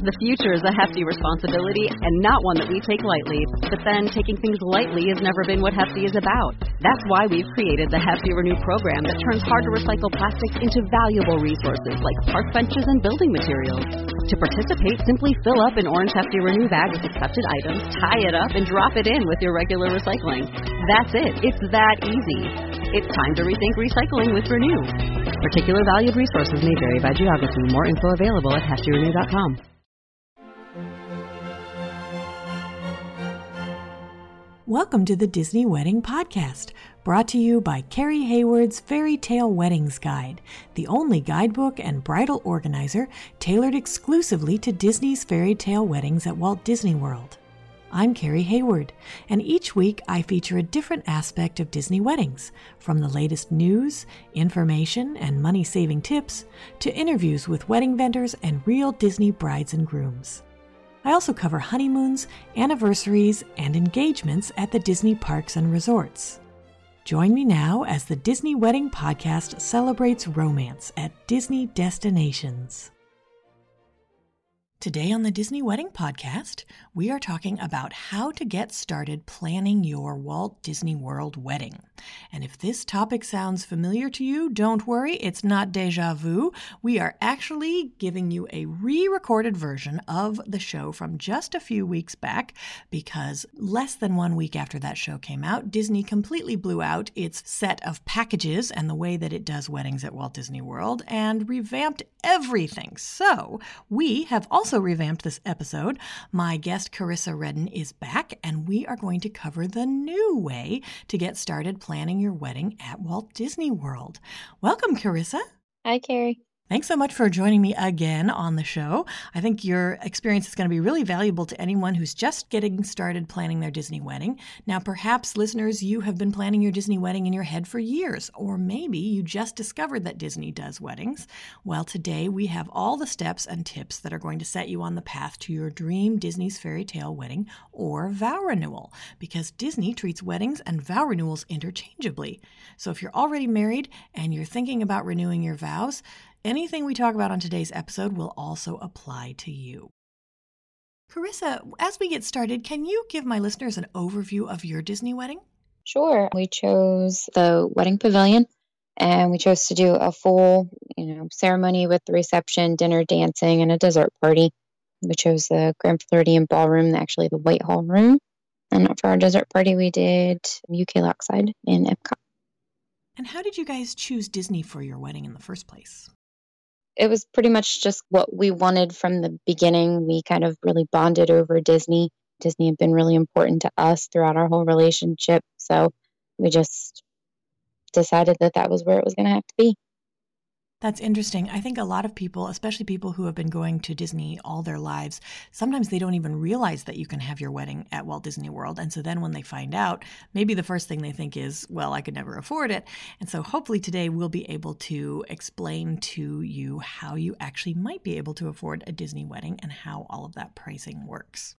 The future is a hefty responsibility and not one that we take lightly. But then taking things lightly has never been what Hefty is about. That's why we've created the Hefty Renew program that turns hard-to-recycle plastics into valuable resources like park benches and building materials. To participate, simply fill up an orange Hefty Renew bag with accepted items, tie it up, and drop it in with your regular recycling. That's it. It's that easy. It's time to rethink recycling with Renew. Particular valued resources may vary by geography. More info available at heftyrenew.com. Welcome to the Disney Wedding Podcast, brought to you by Carrie Hayward's Fairy Tale Weddings Guide, the only guidebook and bridal organizer tailored exclusively to Disney's fairy tale weddings at Walt Disney World. I'm Carrie Hayward, and each week I feature a different aspect of Disney weddings, from the latest news, information, and money-saving tips, to interviews with wedding vendors and real Disney brides and grooms. I also cover honeymoons, anniversaries, and engagements at the Disney parks and resorts. Join me now as the Disney Wedding Podcast celebrates romance at Disney destinations. Today on the Disney Wedding Podcast, we are talking about how to get started planning your Walt Disney World wedding. And if this topic sounds familiar to you, don't worry, it's not déjà vu. We are actually giving you a re-recorded version of the show from just a few weeks back, because less than 1 week after that show came out, Disney completely blew out its set of packages and the way that it does weddings at Walt Disney World and revamped everything. So we have also revamped this episode. My guest, Carissa Redden, is back, and we are going to cover the new way to get started planning your wedding at Walt Disney World. Welcome, Carissa. Hi, Carrie. Thanks so much for joining me again on the show. I think your experience is going to be really valuable to anyone who's just getting started planning their Disney wedding. Now, perhaps, listeners, you have been planning your Disney wedding in your head for years, or maybe you just discovered that Disney does weddings. Well, today we have all the steps and tips that are going to set you on the path to your dream Disney's fairy tale wedding or vow renewal, because Disney treats weddings and vow renewals interchangeably. So if you're already married and you're thinking about renewing your vows, anything we talk about on today's episode will also apply to you. Carissa, as we get started, can you give my listeners an overview of your Disney wedding? Sure. We chose the wedding pavilion, and we chose to do a full, ceremony with the reception, dinner, dancing, and a dessert party. We chose the Grand Floridian Ballroom, actually the Whitehall Room. And for our dessert party, we did UK Lakeside in Epcot. And how did you guys choose Disney for your wedding in the first place? It was pretty much just what we wanted from the beginning. We kind of really bonded over Disney. Disney had been really important to us throughout our whole relationship. So we just decided that that was where it was going to have to be. That's interesting. I think a lot of people, especially people who have been going to Disney all their lives, sometimes they don't even realize that you can have your wedding at Walt Disney World. And so then when they find out, maybe the first thing they think is, well, I could never afford it. And so hopefully today we'll be able to explain to you how you actually might be able to afford a Disney wedding and how all of that pricing works.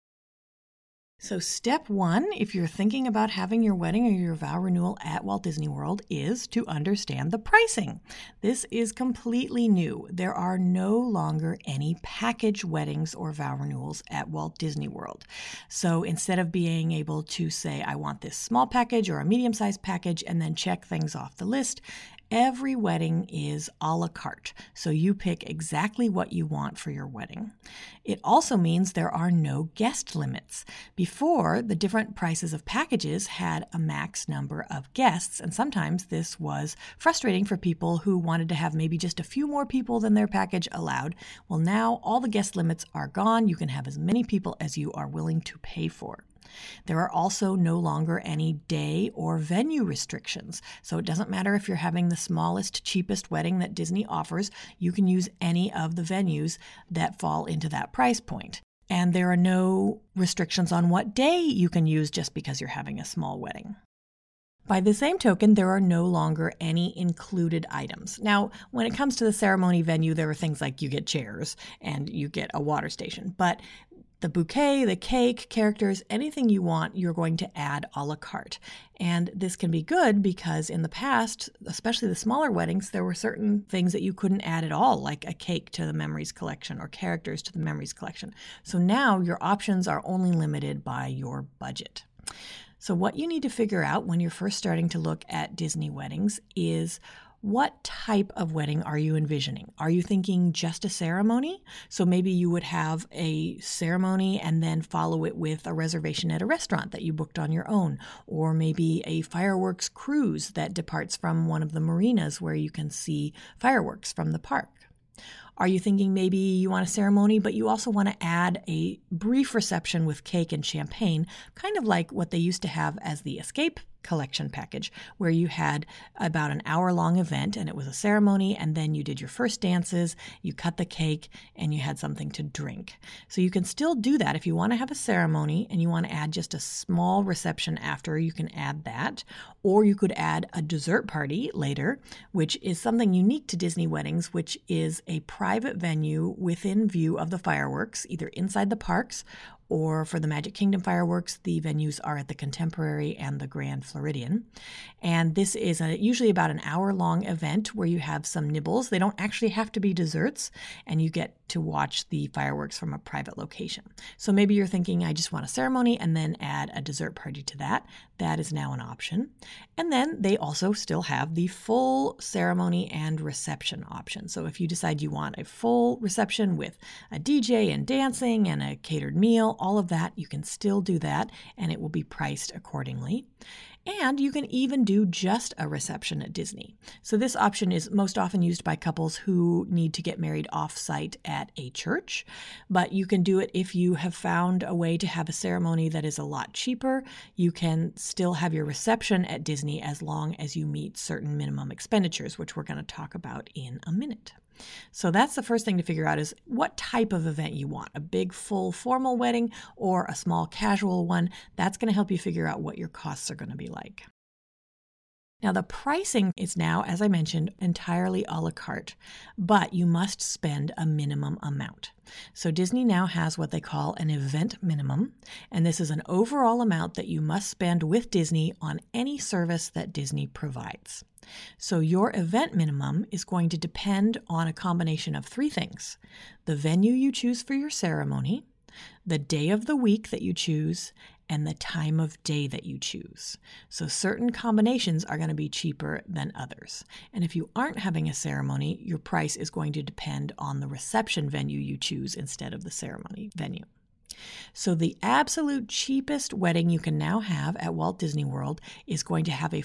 So step one, if you're thinking about having your wedding or your vow renewal at Walt Disney World, is to understand the pricing. This is completely new. There are no longer any package weddings or vow renewals at Walt Disney World. So instead of being able to say, I want this small package or a medium-sized package and then check things off the list, every wedding is a la carte, so you pick exactly what you want for your wedding. It also means there are no guest limits. Before, the different prices of packages had a max number of guests, and sometimes this was frustrating for people who wanted to have maybe just a few more people than their package allowed. Well, now all the guest limits are gone. You can have as many people as you are willing to pay for. There are also no longer any day or venue restrictions. So it doesn't matter if you're having the smallest, cheapest wedding that Disney offers, you can use any of the venues that fall into that price point. And there are no restrictions on what day you can use just because you're having a small wedding. By the same token, there are no longer any included items. Now, when it comes to the ceremony venue, there are things like you get chairs and you get a water station, but The bouquet, the cake, characters, anything you want, you're going to add a la carte. And this can be good because in the past, especially the smaller weddings, there were certain things that you couldn't add at all, like a cake to the memories collection or characters to the memories collection. So now your options are only limited by your budget. So what you need to figure out when you're first starting to look at Disney weddings is, what type of wedding are you envisioning? Are you thinking just a ceremony? So maybe you would have a ceremony and then follow it with a reservation at a restaurant that you booked on your own, or maybe a fireworks cruise that departs from one of the marinas where you can see fireworks from the park. Are you thinking maybe you want a ceremony, but you also want to add a brief reception with cake and champagne, kind of like what they used to have as the Escape collection package, where you had about an hour-long event and it was a ceremony, and then you did your first dances, you cut the cake, and you had something to drink. So you can still do that. If you want to have a ceremony and you want to add just a small reception after, you can add that. Or you could add a dessert party later, which is something unique to Disney weddings, which is a private venue within view of the fireworks, either inside the parks or for the Magic Kingdom fireworks, the venues are at the Contemporary and the Grand Floridian. And this is usually about an hour-long event where you have some nibbles. They don't actually have to be desserts, and you get to watch the fireworks from a private location. So maybe you're thinking, I just want a ceremony and then add a dessert party to that. That is now an option. And then they also still have the full ceremony and reception option. So if you decide you want a full reception with a DJ and dancing and a catered meal, all of that, you can still do that, and it will be priced accordingly. And you can even do just a reception at Disney. So this option is most often used by couples who need to get married off-site at a church, but you can do it if you have found a way to have a ceremony that is a lot cheaper. You can still have your reception at Disney as long as you meet certain minimum expenditures, which we're going to talk about in a minute. So that's the first thing to figure out, is what type of event you want, a big full formal wedding or a small casual one. That's going to help you figure out what your costs are going to be like. Now, the pricing is now, as I mentioned, entirely a la carte, but you must spend a minimum amount. So Disney now has what they call an event minimum, and this is an overall amount that you must spend with Disney on any service that Disney provides. So your event minimum is going to depend on a combination of three things: the venue you choose for your ceremony, the day of the week that you choose, and the time of day that you choose. So certain combinations are going to be cheaper than others. And if you aren't having a ceremony, your price is going to depend on the reception venue you choose instead of the ceremony venue. So the absolute cheapest wedding you can now have at Walt Disney World is going to have a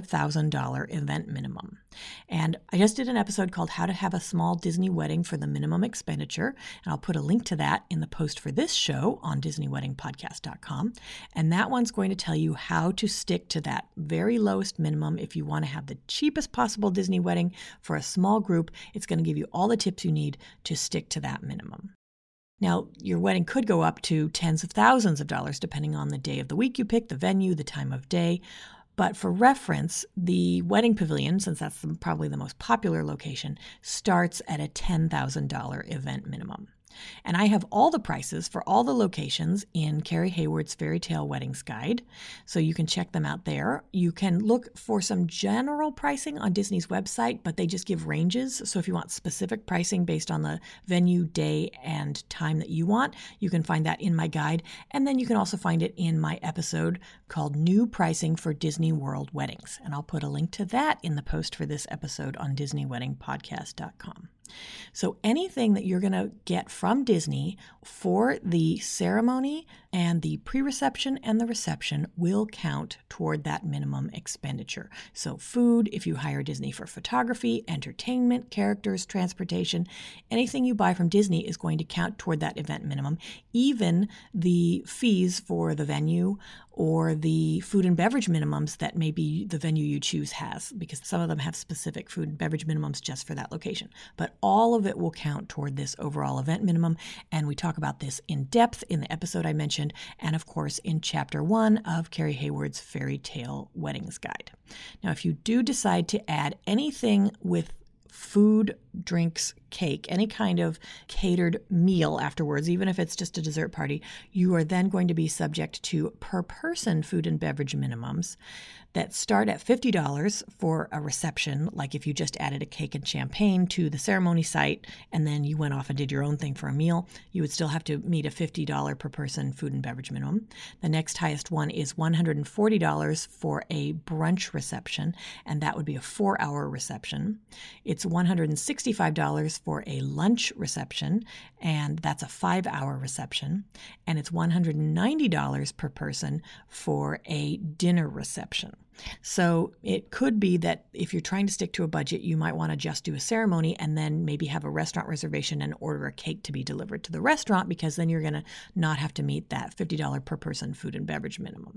$5,000 event minimum. And I just did an episode called How to Have a Small Disney Wedding for the Minimum Expenditure, and I'll put a link to that in the post for this show on DisneyWeddingPodcast.com. And that one's going to tell you how to stick to that very lowest minimum if you want to have the cheapest possible Disney wedding for a small group. It's going to give you all the tips you need to stick to that minimum. Now, your wedding could go up to tens of thousands of dollars depending on the day of the week you pick, the venue, the time of day. But for reference, the wedding pavilion, since that's probably the most popular location, starts at a $10,000 event minimum. And I have all the prices for all the locations in Carrie Hayward's Fairy Tale Weddings Guide, so you can check them out there. You can look for some general pricing on Disney's website, but they just give ranges. So if you want specific pricing based on the venue, day, and time that you want, you can find that in my guide. And then you can also find it in my episode called New Pricing for Disney World Weddings. And I'll put a link to that in the post for this episode on DisneyWeddingPodcast.com. So anything that you're going to get from Disney for the ceremony and the pre-reception and the reception will count toward that minimum expenditure. So food, if you hire Disney for photography, entertainment, characters, transportation, anything you buy from Disney is going to count toward that event minimum. Even the fees for the venue or the food and beverage minimums that maybe the venue you choose has, because some of them have specific food and beverage minimums just for that location. But all of it will count toward this overall event minimum, and we talk about this in depth in the episode I mentioned, and of course in Chapter 1 of Carrie Hayward's Fairy Tale Weddings Guide. Now, if you do decide to add anything with food drinks, cake, any kind of catered meal afterwards, even if it's just a dessert party, you are then going to be subject to per person food and beverage minimums that start at $50 for a reception, like if you just added a cake and champagne to the ceremony site and then you went off and did your own thing for a meal, you would still have to meet a $50 per person food and beverage minimum. The next highest one is $140 for a brunch reception, and that would be a 4-hour reception. It's $165 for a lunch reception, and that's a 5-hour reception. And it's $190 per person for a dinner reception. So it could be that if you're trying to stick to a budget, you might want to just do a ceremony and then maybe have a restaurant reservation and order a cake to be delivered to the restaurant, because then you're going to not have to meet that $50 per person food and beverage minimum.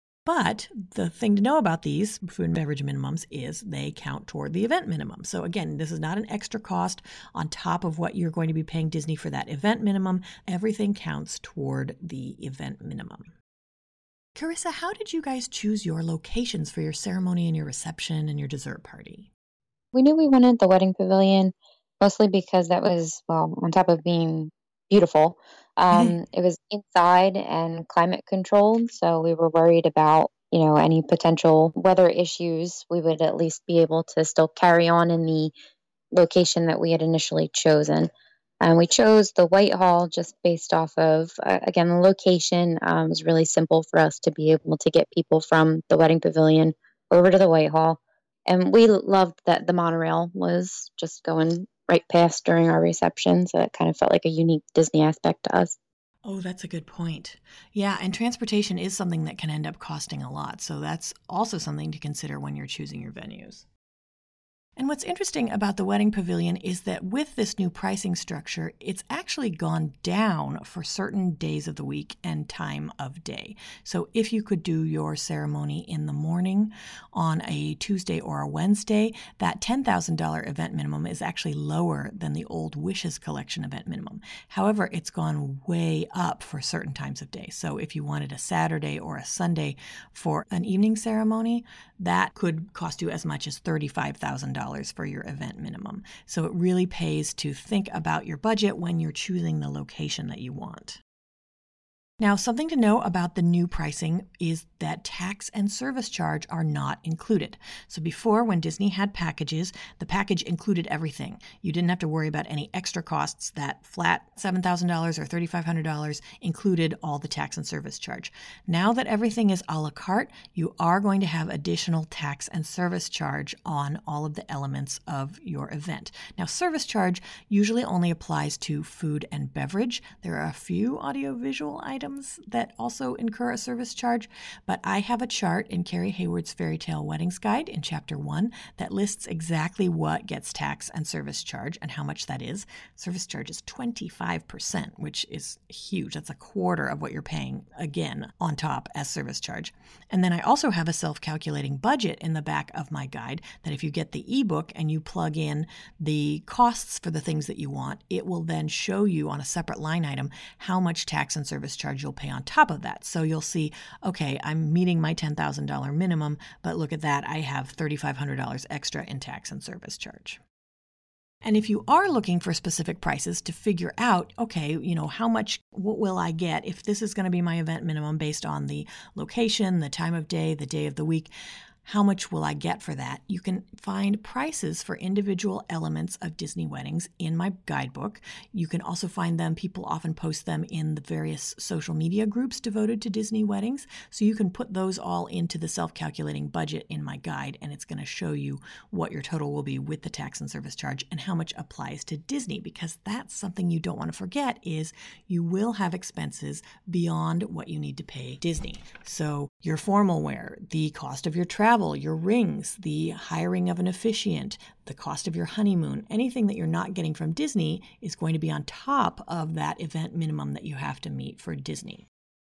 But the thing to know about these food and beverage minimums is they count toward the event minimum. So again, this is not an extra cost on top of what you're going to be paying Disney for that event minimum. Everything counts toward the event minimum. Carissa, how did you guys choose your locations for your ceremony and your reception and your dessert party? We knew we wanted the wedding pavilion mostly because that was, well, on top of being beautiful, it was inside and climate controlled. So we were worried about, any potential weather issues. We would at least be able to still carry on in the location that we had initially chosen. And we chose the Whitehall just based off of, again, the location was really simple for us to be able to get people from the wedding pavilion over to the Whitehall. And we loved that the monorail was just going right past during our reception. So it kind of felt like a unique Disney aspect to us. Oh, that's a good point. Yeah, and transportation is something that can end up costing a lot. So that's also something to consider when you're choosing your venues. And what's interesting about the wedding pavilion is that with this new pricing structure, it's actually gone down for certain days of the week and time of day. So if you could do your ceremony in the morning on a Tuesday or a Wednesday, that $10,000 event minimum is actually lower than the old Wishes Collection event minimum. However, it's gone way up for certain times of day. So if you wanted a Saturday or a Sunday for an evening ceremony, that could cost you as much as $35,000 for your event minimum. So it really pays to think about your budget when you're choosing the location that you want. Now, something to know about the new pricing is that tax and service charge are not included. So before, when Disney had packages, the package included everything. You didn't have to worry about any extra costs. That flat $7,000 or $3,500 included all the tax and service charge. Now that everything is a la carte, you are going to have additional tax and service charge on all of the elements of your event. Now, service charge usually only applies to food and beverage. There are a few audiovisual items that also incur a service charge, but I have a chart in Carrie Hayward's Fairy Tale Weddings Guide in Chapter 1 that lists exactly what gets tax and service charge and how much that is. Service charge is 25%, which is huge. That's a quarter of what you're paying, again, on top as service charge. And then I also have a self-calculating budget in the back of my guide that if you get the ebook and you plug in the costs for the things that you want, it will then show you on a separate line item how much tax and service charge you'll pay on top of that. So you'll see, okay, I'm meeting my $10,000 minimum, but look at that, I have $3,500 extra in tax and service charge. And if you are looking for specific prices to figure out, okay, what will I get if this is going to be my event minimum based on the location, the time of day of the week, how much will I get for that? You can find prices for individual elements of Disney weddings in my guidebook. You can also find them, people often post them in the various social media groups devoted to Disney weddings. So you can put those all into the self-calculating budget in my guide, and it's going to show you what your total will be with the tax and service charge and how much applies to Disney, because that's something you don't want to forget is you will have expenses beyond what you need to pay Disney. So your formal wear, the cost of your travel, your rings, the hiring of an officiant, the cost of your honeymoon, anything that you're not getting from Disney is going to be on top of that event minimum that you have to meet for Disney.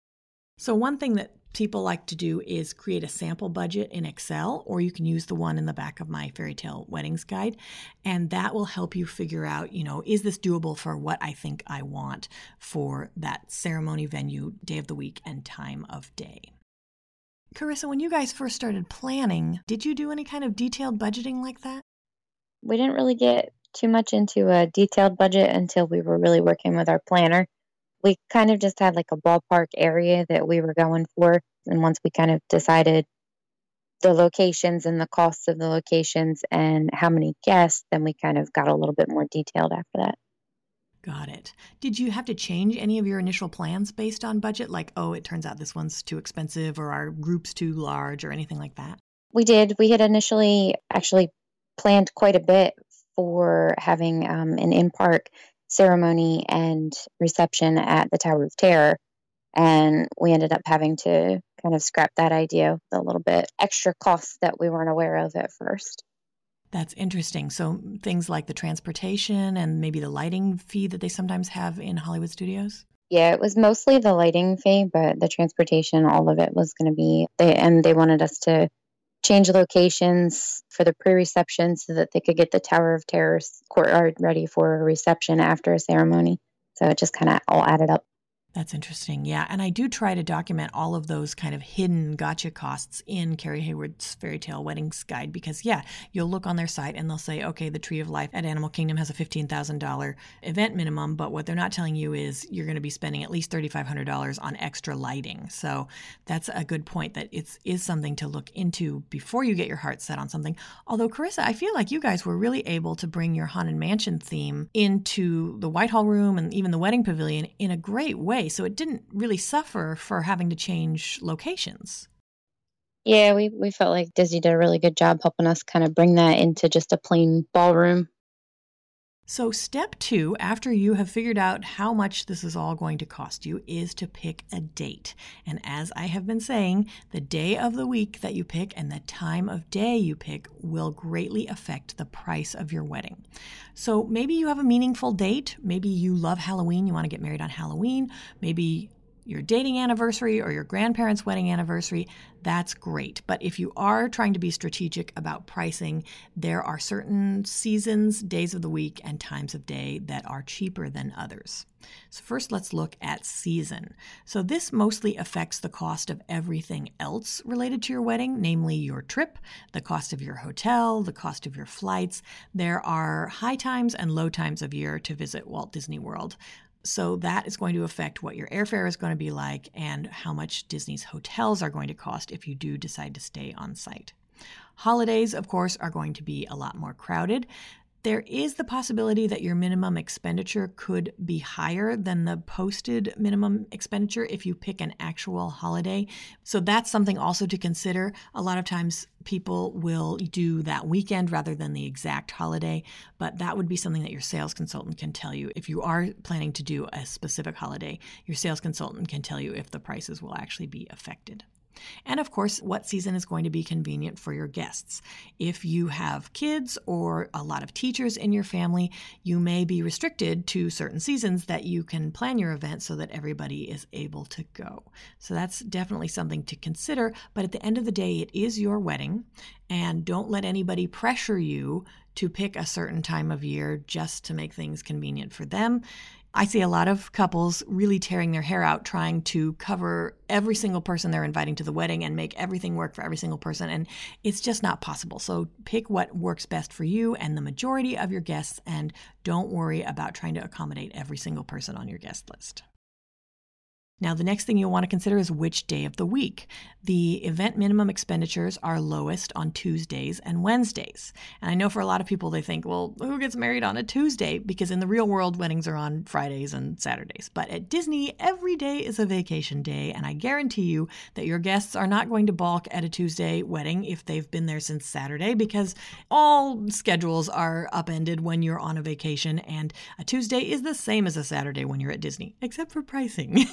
So one thing that people like to do is create a sample budget in Excel, or you can use the one in the back of my Fairy Tale Weddings Guide, and that will help you figure out, is this doable for what I think I want for that ceremony venue, day of the week, and time of day. Carissa, when you guys first started planning, did you do any kind of detailed budgeting like that? We didn't really get too much into a detailed budget until we were really working with our planner. We kind of just had like a ballpark area that we were going for. And once we kind of decided the locations and the costs of the locations and how many guests, then we kind of got a little bit more detailed after that. Got it. Did you have to change any of your initial plans based on budget? Like, oh, it turns out this one's too expensive or our group's too large or anything like that? We did. We had initially actually planned quite a bit for having an in-park ceremony and reception at the Tower of Terror. And we ended up having to kind of scrap that idea with a little bit extra costs that we weren't aware of at first. That's interesting. So things like the transportation and maybe the lighting fee that they sometimes have in Hollywood studios? Yeah, it was mostly the lighting fee, but the transportation, all of it was going to be, they wanted us to change locations for the pre-reception so that they could get the Tower of Terror's courtyard ready for a reception after a ceremony. So it just kind of all added up. That's interesting. Yeah. And I do try to document all of those kind of hidden gotcha costs in Carrie Hayward's Fairy Tale Weddings Guide because, yeah, you'll look on their site and they'll say, okay, the Tree of Life at Animal Kingdom has a $15,000 event minimum, but what they're not telling you is you're going to be spending at least $3,500 on extra lighting. So that's a good point that it is something to look into before you get your heart set on something. Although, Carissa, I feel like you guys were really able to bring your Haunted Mansion theme into the Whitehall Room and even the Wedding Pavilion in a great way. So it didn't really suffer for having to change locations. Yeah, we felt like Disney did a really good job helping us kind of bring that into just a plain ballroom. So step 2, after you have figured out how much this is all going to cost you, is to pick a date. And as I have been saying, the day of the week that you pick and the time of day you pick will greatly affect the price of your wedding. So maybe you have a meaningful date. Maybe you love Halloween. You want to get married on Halloween. Maybe your dating anniversary or your grandparents' wedding anniversary, that's great. But if you are trying to be strategic about pricing, there are certain seasons, days of the week, and times of day that are cheaper than others. So first, let's look at season. So this mostly affects the cost of everything else related to your wedding, namely your trip, the cost of your hotel, the cost of your flights. There are high times and low times of year to visit Walt Disney World. So that is going to affect what your airfare is going to be like and how much Disney's hotels are going to cost if you do decide to stay on site. Holidays, of course, are going to be a lot more crowded. There is the possibility that your minimum expenditure could be higher than the posted minimum expenditure if you pick an actual holiday. So that's something also to consider. A lot of times people will do that weekend rather than the exact holiday, but that would be something that your sales consultant can tell you. If you are planning to do a specific holiday, your sales consultant can tell you if the prices will actually be affected. And of course, what season is going to be convenient for your guests. If you have kids or a lot of teachers in your family, you may be restricted to certain seasons that you can plan your event so that everybody is able to go. So that's definitely something to consider. But at the end of the day, it is your wedding, and don't let anybody pressure you to pick a certain time of year just to make things convenient for them. I see a lot of couples really tearing their hair out trying to cover every single person they're inviting to the wedding and make everything work for every single person, and it's just not possible. So pick what works best for you and the majority of your guests, and don't worry about trying to accommodate every single person on your guest list. Now, the next thing you'll want to consider is which day of the week. The event minimum expenditures are lowest on Tuesdays and Wednesdays. And I know for a lot of people, they think, well, who gets married on a Tuesday? Because in the real world, weddings are on Fridays and Saturdays. But at Disney, every day is a vacation day. And I guarantee you that your guests are not going to balk at a Tuesday wedding if they've been there since Saturday, because all schedules are upended when you're on a vacation. And a Tuesday is the same as a Saturday when you're at Disney, except for pricing.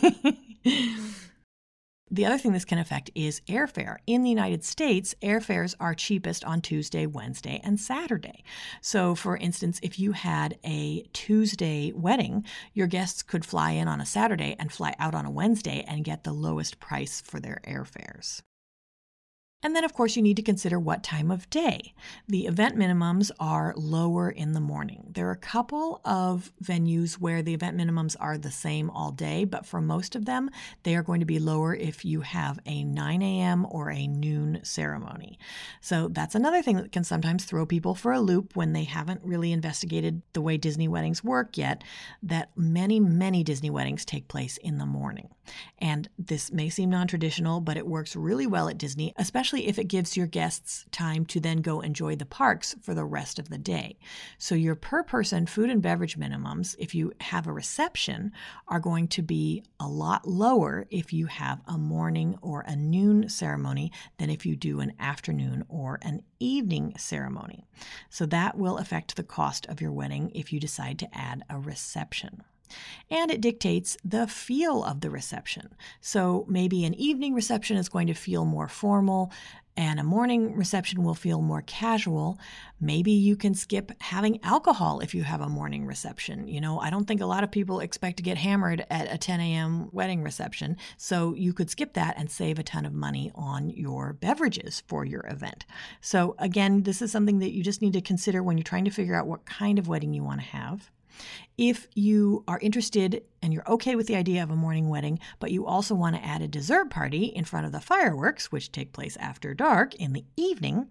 The other thing this can affect is airfare. In the United States, airfares are cheapest on Tuesday, Wednesday, and Saturday. So, for instance, if you had a Tuesday wedding, your guests could fly in on a Saturday and fly out on a Wednesday and get the lowest price for their airfares. And then, of course, you need to consider what time of day. The event minimums are lower in the morning. There are a couple of venues where the event minimums are the same all day, but for most of them, they are going to be lower if you have a 9 a.m. or a noon ceremony. So that's another thing that can sometimes throw people for a loop when they haven't really investigated the way Disney weddings work yet, that many, many Disney weddings take place in the morning. And this may seem non-traditional, but it works really well at Disney, especially if it gives your guests time to then go enjoy the parks for the rest of the day. So your per person food and beverage minimums, if you have a reception, are going to be a lot lower if you have a morning or a noon ceremony than if you do an afternoon or an evening ceremony. So that will affect the cost of your wedding if you decide to add a reception. And it dictates the feel of the reception. So maybe an evening reception is going to feel more formal and a morning reception will feel more casual. Maybe you can skip having alcohol if you have a morning reception. I don't think a lot of people expect to get hammered at a 10 a.m. wedding reception. So you could skip that and save a ton of money on your beverages for your event. So again, this is something that you just need to consider when you're trying to figure out what kind of wedding you want to have. If you are interested and you're okay with the idea of a morning wedding, but you also want to add a dessert party in front of the fireworks, which take place after dark in the evening,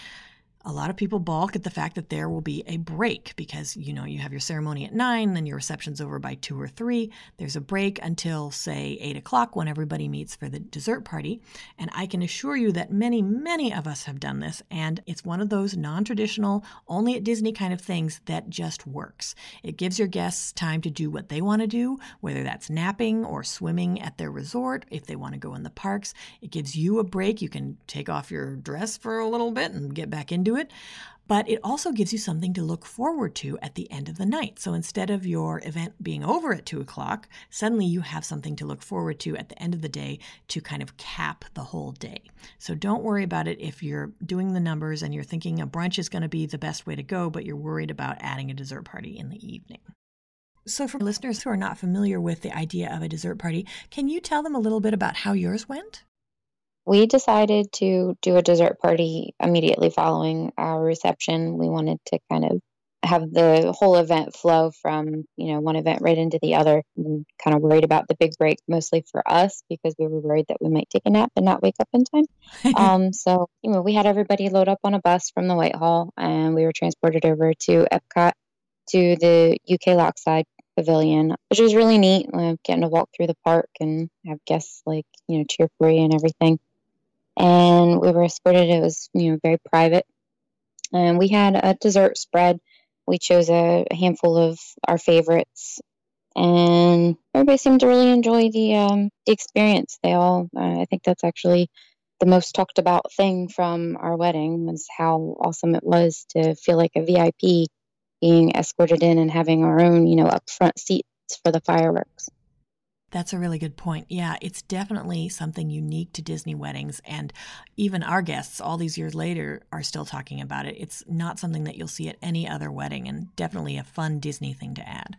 a lot of people balk at the fact that there will be a break because, you have your ceremony at 9, then your reception's over by 2 or 3. There's a break until, say, 8 o'clock when everybody meets for the dessert party. And I can assure you that many, many of us have done this. And it's one of those non-traditional, only at Disney kind of things that just works. It gives your guests time to do what they want to do, whether that's napping or swimming at their resort, if they want to go in the parks. It gives you a break. You can take off your dress for a little bit and get back into it. But it also gives you something to look forward to at the end of the night. So instead of your event being over at 2 o'clock, suddenly you have something to look forward to at the end of the day to kind of cap the whole day. So don't worry about it if you're doing the numbers and you're thinking a brunch is going to be the best way to go, but you're worried about adding a dessert party in the evening. So for listeners who are not familiar with the idea of a dessert party, can you tell them a little bit about how yours went? We decided to do a dessert party immediately following our reception. We wanted to kind of have the whole event flow from, one event right into the other. We kind of worried about the big break, mostly for us, because we were worried that we might take a nap and not wake up in time. So we had everybody load up on a bus from the Whitehall, and we were transported over to Epcot to the UK Lockside Pavilion, which was really neat. Getting to walk through the park and have guests cheer for you and everything. And we were escorted. It was, very private. And we had a dessert spread. We chose a handful of our favorites. And everybody seemed to really enjoy the experience. They all, I think that's actually the most talked about thing from our wedding, was how awesome it was to feel like a VIP being escorted in and having our own, upfront seats for the fireworks. That's a really good point. Yeah, it's definitely something unique to Disney weddings. And even our guests, all these years later, are still talking about it. It's not something that you'll see at any other wedding, and definitely a fun Disney thing to add.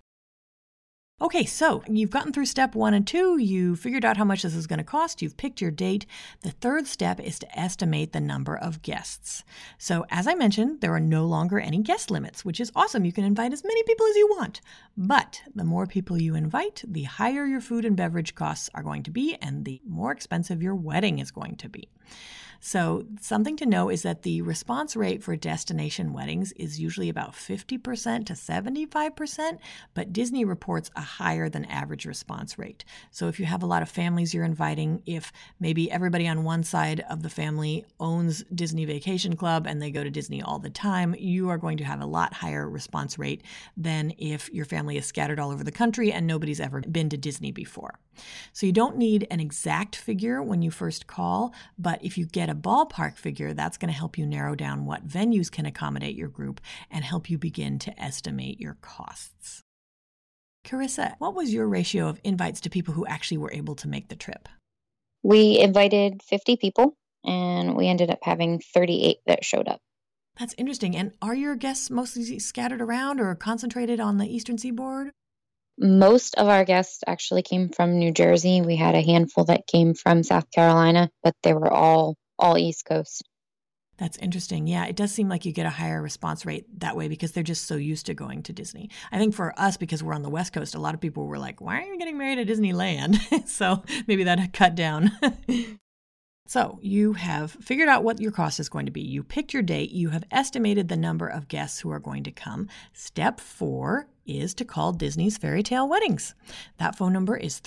Okay, so you've gotten through step 1 and 2. You figured out how much this is going to cost. You've picked your date. The third step is to estimate the number of guests. So as I mentioned, there are no longer any guest limits, which is awesome. You can invite as many people as you want. But the more people you invite, the higher your food and beverage costs are going to be, and the more expensive your wedding is going to be. So something to know is that the response rate for destination weddings is usually about 50% to 75%, but Disney reports a higher than average response rate. So if you have a lot of families you're inviting, if maybe everybody on one side of the family owns Disney Vacation Club and they go to Disney all the time, you are going to have a lot higher response rate than if your family is scattered all over the country and nobody's ever been to Disney before. So you don't need an exact figure when you first call, but if you get a ballpark figure, that's going to help you narrow down what venues can accommodate your group and help you begin to estimate your costs. Carissa, what was your ratio of invites to people who actually were able to make the trip? We invited 50 people, and we ended up having 38 that showed up. That's interesting. And are your guests mostly scattered around or concentrated on the Eastern Seaboard? Most of our guests actually came from New Jersey. We had a handful that came from South Carolina, but they were all all East Coast. That's interesting. Yeah, it does seem like you get a higher response rate that way because they're just so used to going to Disney. I think for us, because we're on the West Coast, a lot of people were like, why are you getting married at Disneyland? So maybe that cut down. So you have figured out what your cost is going to be. You picked your date. You have estimated the number of guests who are going to come. Step 4 is to call Disney's Fairy Tale Weddings. That phone number is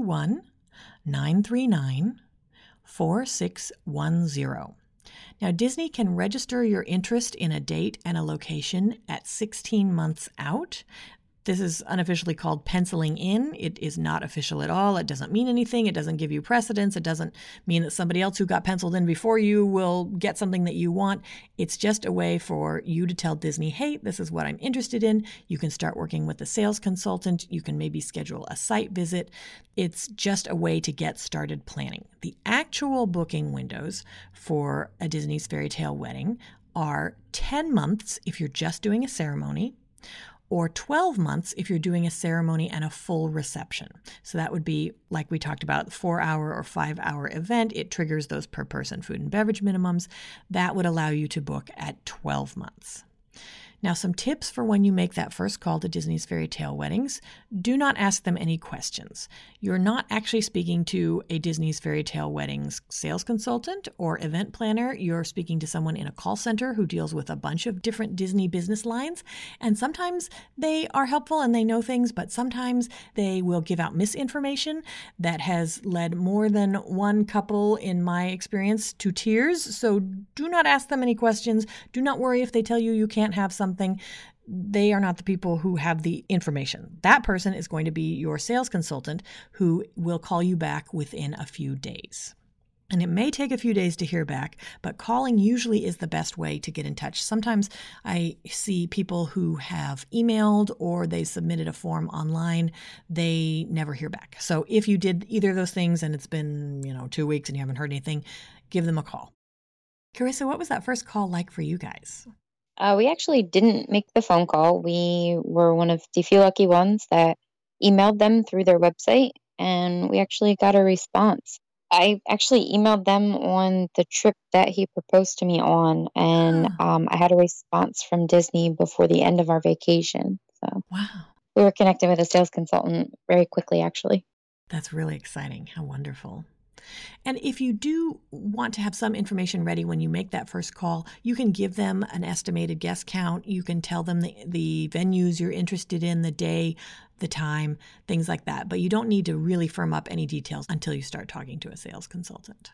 321-939-4610. Now, Disney can register your interest in a date and a location at 16 months out. This is unofficially called penciling in. It is not official at all. It doesn't mean anything. It doesn't give you precedence. It doesn't mean that somebody else who got penciled in before you will get something that you want. It's just a way for you to tell Disney, hey, this is what I'm interested in. You can start working with a sales consultant. You can maybe schedule a site visit. It's just a way to get started planning. The actual booking windows for a Disney's Fairy Tale wedding are 10 months if you're just doing a ceremony, or 12 months if you're doing a ceremony and a full reception. So that would be, like we talked about, 4-hour or 5-hour event. It triggers those per person food and beverage minimums. That would allow you to book at 12 months. Now, some tips for when you make that first call to Disney's Fairy Tale Weddings. Do not ask them any questions. You're not actually speaking to a Disney's Fairy Tale Weddings sales consultant or event planner. You're speaking to someone in a call center who deals with a bunch of different Disney business lines. And sometimes they are helpful and they know things, but sometimes they will give out misinformation that has led more than one couple, in my experience, to tears. So do not ask them any questions. Do not worry if they tell you you can't have something. They are not the people who have the information. That person is going to be your sales consultant who will call you back within a few days. And it may take a few days to hear back, but calling usually is the best way to get in touch. Sometimes I see people who have emailed or they submitted a form online. They never hear back. So if you did either of those things and it's been, 2 weeks and you haven't heard anything, give them a call. Carissa, what was that first call like for you guys? We actually didn't make the phone call. We were one of the few lucky ones that emailed them through their website, and we actually got a response. I actually emailed them on the trip that he proposed to me on, and I had a response from Disney before the end of our vacation. So wow. We were connected with a sales consultant very quickly, actually. That's really exciting. How wonderful. And if you do want to have some information ready when you make that first call, you can give them an estimated guest count. You can tell them the venues you're interested in, the day, the time, things like that. But you don't need to really firm up any details until you start talking to a sales consultant.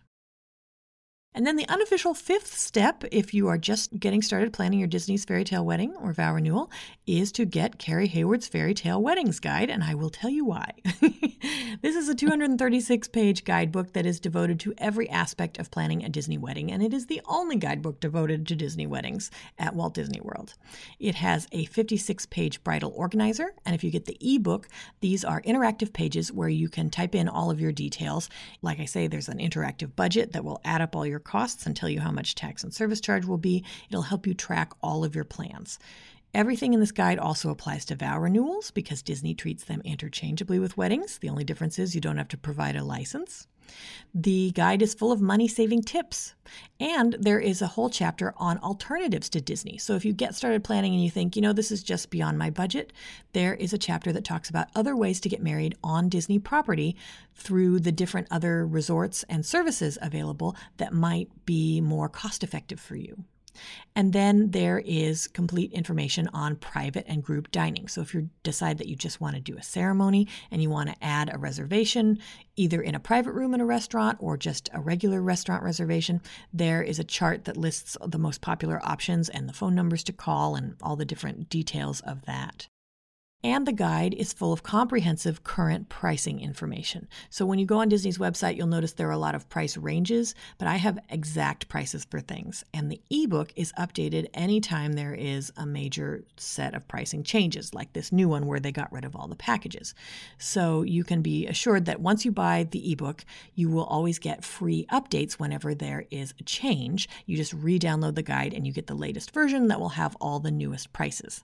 And then the unofficial 5th step, if you are just getting started planning your Disney's Fairy Tale Wedding or vow renewal, is to get Carrie Hayward's Fairy Tale Weddings Guide, and I will tell you why. This is a 236-page guidebook that is devoted to every aspect of planning a Disney wedding, and it is the only guidebook devoted to Disney weddings at Walt Disney World. It has a 56-page bridal organizer, and if you get the ebook, these are interactive pages where you can type in all of your details. Like I say, there's an interactive budget that will add up all your costs and tell you how much tax and service charge will be. It'll help you track all of your plans. Everything in this guide also applies to vow renewals because Disney treats them interchangeably with weddings. The only difference is you don't have to provide a license. The guide is full of money-saving tips, and there is a whole chapter on alternatives to Disney. So if you get started planning and you think, this is just beyond my budget, there is a chapter that talks about other ways to get married on Disney property through the different other resorts and services available that might be more cost-effective for you. And then there is complete information on private and group dining. So if you decide that you just want to do a ceremony and you want to add a reservation, either in a private room in a restaurant or just a regular restaurant reservation, there is a chart that lists the most popular options and the phone numbers to call and all the different details of that. And the guide is full of comprehensive current pricing information. So when you go on Disney's website, you'll notice there are a lot of price ranges, but I have exact prices for things. And the ebook is updated anytime there is a major set of pricing changes, like this new one where they got rid of all the packages. So you can be assured that once you buy the ebook, you will always get free updates whenever there is a change. You just re-download the guide and you get the latest version that will have all the newest prices.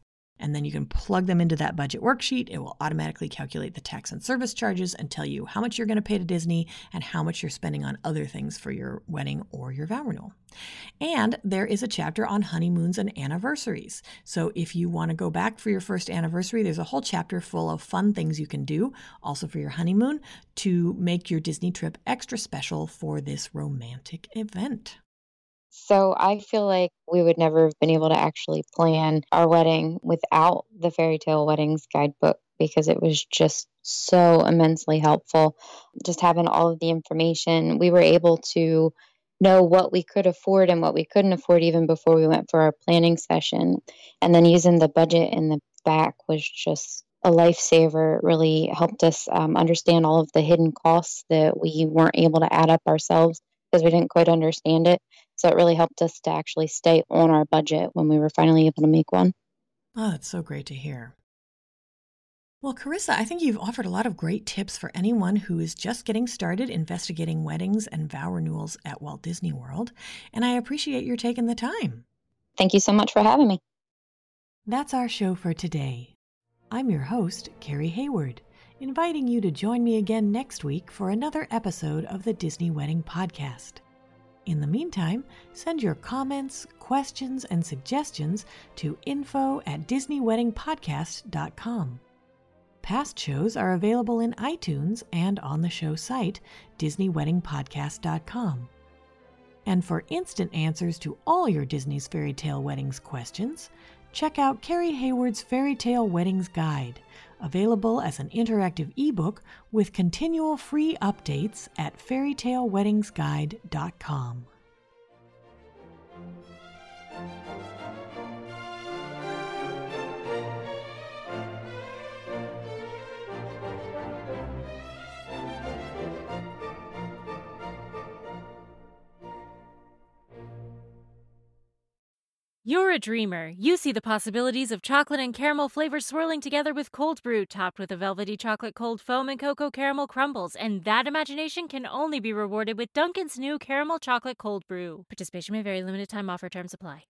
And then you can plug them into that budget worksheet. It will automatically calculate the tax and service charges and tell you how much you're going to pay to Disney and how much you're spending on other things for your wedding or your vow renewal. And there is a chapter on honeymoons and anniversaries. So if you want to go back for your first anniversary, there's a whole chapter full of fun things you can do, also for your honeymoon, to make your Disney trip extra special for this romantic event. So I feel like we would never have been able to actually plan our wedding without the Fairy Tale Weddings guidebook, because it was just so immensely helpful. Just having all of the information, we were able to know what we could afford and what we couldn't afford even before we went for our planning session. And then using the budget in the back was just a lifesaver. It really helped us understand all of the hidden costs that we weren't able to add up ourselves because we didn't quite understand it. So it really helped us to actually stay on our budget when we were finally able to make one. Oh, that's so great to hear. Well, Carissa, I think you've offered a lot of great tips for anyone who is just getting started investigating weddings and vow renewals at Walt Disney World, and I appreciate your taking the time. Thank you so much for having me. That's our show for today. I'm your host, Carrie Hayward, inviting you to join me again next week for another episode of the Disney Wedding Podcast. In the meantime, send your comments, questions, and suggestions to info@DisneyWeddingPodcast.com. Past shows are available in iTunes and on the show site, DisneyWeddingPodcast.com. And for instant answers to all your Disney's Fairy Tale Weddings questions, check out Carrie Hayward's Fairy Tale Weddings Guide, available as an interactive ebook with continual free updates at fairytaleweddingsguide.com. You're a dreamer. You see the possibilities of chocolate and caramel flavors swirling together with cold brew, topped with a velvety chocolate cold foam and cocoa caramel crumbles. And that imagination can only be rewarded with Dunkin's new caramel chocolate cold brew. Participation may vary. Limited time offer. Terms apply.